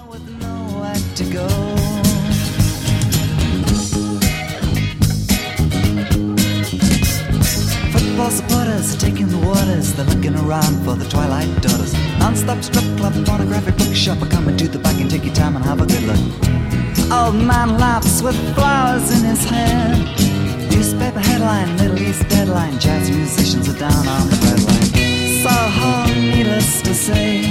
with nowhere to go. Football supporters are taking the waters. They're looking around for the Twilight Daughters. Non-stop strip club, pornographic bookshop are coming to the back and take your time and have a good look. Old man laughs with flowers in his hand. Newspaper headline, Middle East deadline. Jazz musicians are down on the breadline. So, needless to say,